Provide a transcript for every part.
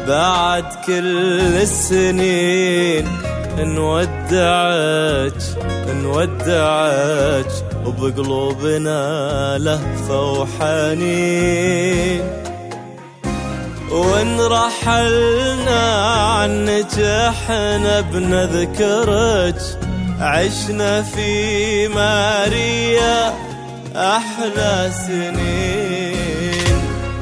بعد كل السنين نودعك وبقلوبنا لهفة وحنين، وإن رحلنا عنك احنا بنذكرك، عشنا في ماريا أحلى سنين.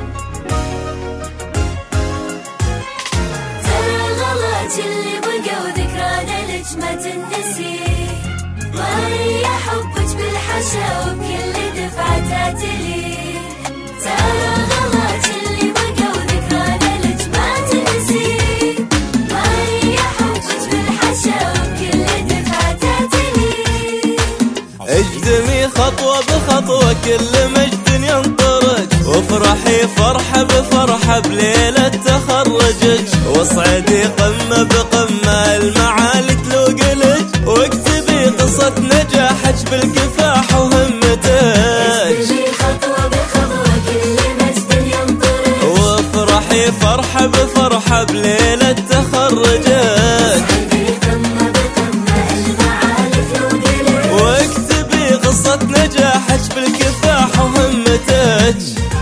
ترى غلط اللي بقى وذكرانا لك ما تنسي، وهي حبك بالحشا وبكل دفعة تعتلي. ترى غلط اللي بقى وذكرانا لك ما تنسي، وهي حبك بالحشا وبكل دفعة تعتلي. اجدمي خطوة بخطوة كل مجد ينطرج، وافرحي فرحة بفرحة بليلة تخرجك، واصعدي قمة بقمة المعالي تلوقلك، واكتبي قصة نجاحك بالكفاح وهمتك. اجدمي خطوة بخطوة كل مجد ينطرج، وافرحي فرحة بفرحة بليلة تخرجك، قصة نجاحك بالكفاح وهمتك.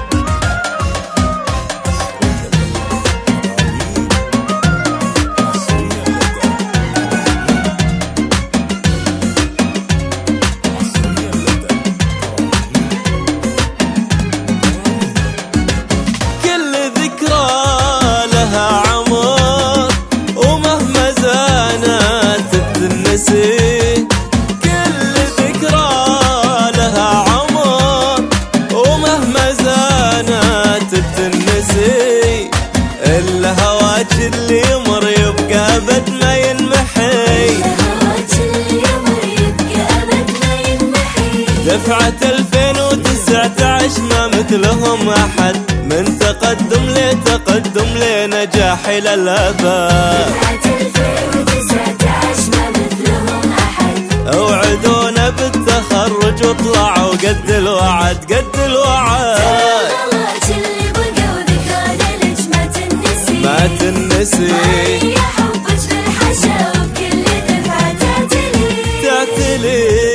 كل ذكرى لها عمر ومهما زانت بتنسي، الهواك اللي يمر يبقى أبد ما ينمحي، دفعة 2019 ما مثلهم أحد، من تقدم لتقدم لنجاح للأبد. دفعة 2019 ما مثلهم أحد، اوعدونا بالتخرج واطلعوا قد الوعد قد الوعد. ما تنسي، وهي حبك بالحشا وبكل دفعة تعتلي.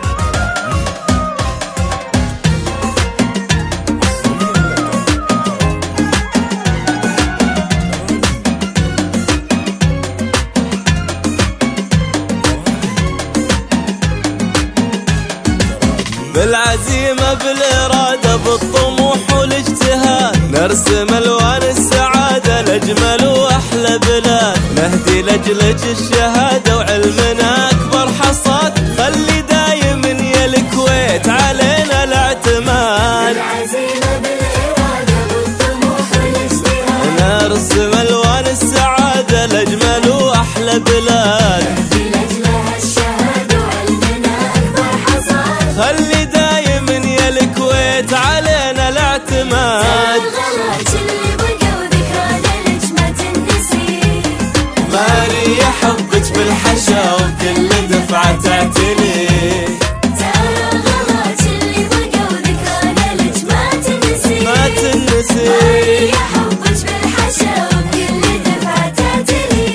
بالعزيمة بالإرادة بالطموح والاجتهاد، نرسم ألوان السعادة لأجمل وأحلى بلاد، نهدي لأجلك الشهادة وعلمنا أكبر حصاد، خلي دايم يا الكويت علينا الاعتماد. بالعزيمة بالإرادة بالطموح والاجتهاد، نرسم ألوان السعادة لأجمل وأحلى بلاد، نهدي لأجلها الشهادة وعلمنا أكبر حصاد، خلي دايم يا الكويت علينا الاعتماد. الغلط اللي بقى وذكرانا لك ما تنسي، ماريا حبك بالحشا وكل دفعة تعتلي. ترى غلط اللي بقى وذكرانا لك ما تنسي، ما تنسي، وهي حبك بالحشا وبكل دفعة تعتلي.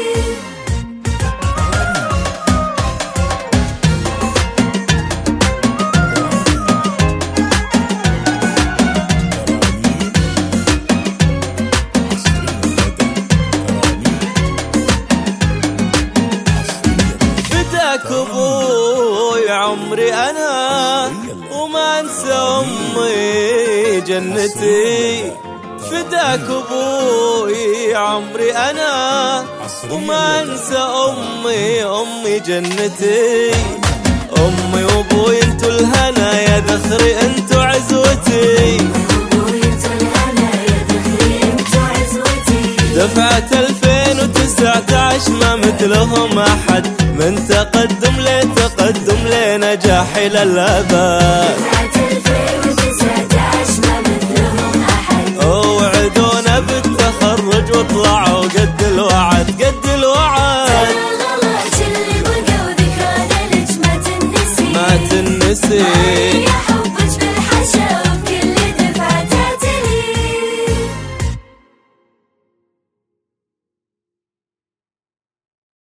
أبوي عمري أنا وما أنسى أمي جنتي، فداك أبوي عمري أنا وما أنسى أمي جنتي. أمي وأبوي انتو الهنا يا ذخري انتو عزوتي، دفعة 2019 ما مثلهم أحد، من تقدم لتقدم لنجاح للأبد. دفعة 2019 ما مثلهم أحد، اوعدونا بالتخرج واطلعوا قد الوعد قد الوعد. الغلط اللي بقى وذكرانا لك ما تنسي، ما تنسي.